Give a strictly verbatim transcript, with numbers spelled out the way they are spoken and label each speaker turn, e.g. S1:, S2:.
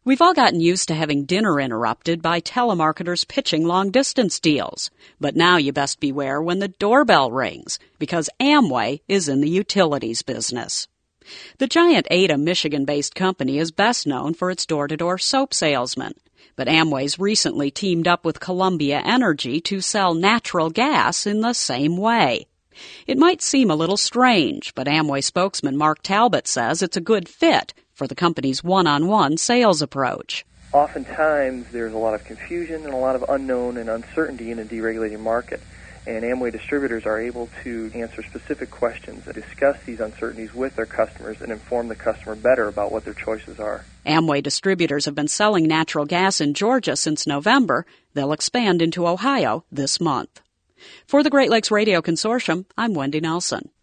S1: We've all gotten used to having dinner interrupted by telemarketers pitching long-distance deals. But now you best beware when the doorbell rings, because Amway is in the utilities business. The giant Ada, Michigan-based company is best known for its door-to-door soap salesmen. But Amway's recently teamed up with Columbia Energy to sell natural gas in the same way. It might seem a little strange, but Amway spokesman Mark Talbot says it's a good fit for the company's one-on-one sales approach.
S2: Oftentimes, there's a lot of confusion and a lot of unknown and uncertainty in a deregulated market, and Amway distributors are able to answer specific questions that discuss these uncertainties with their customers and inform the customer better about what their choices are.
S1: Amway distributors have been selling natural gas in Georgia since November. They'll expand into Ohio this month. For the Great Lakes Radio Consortium, I'm Wendy Nelson.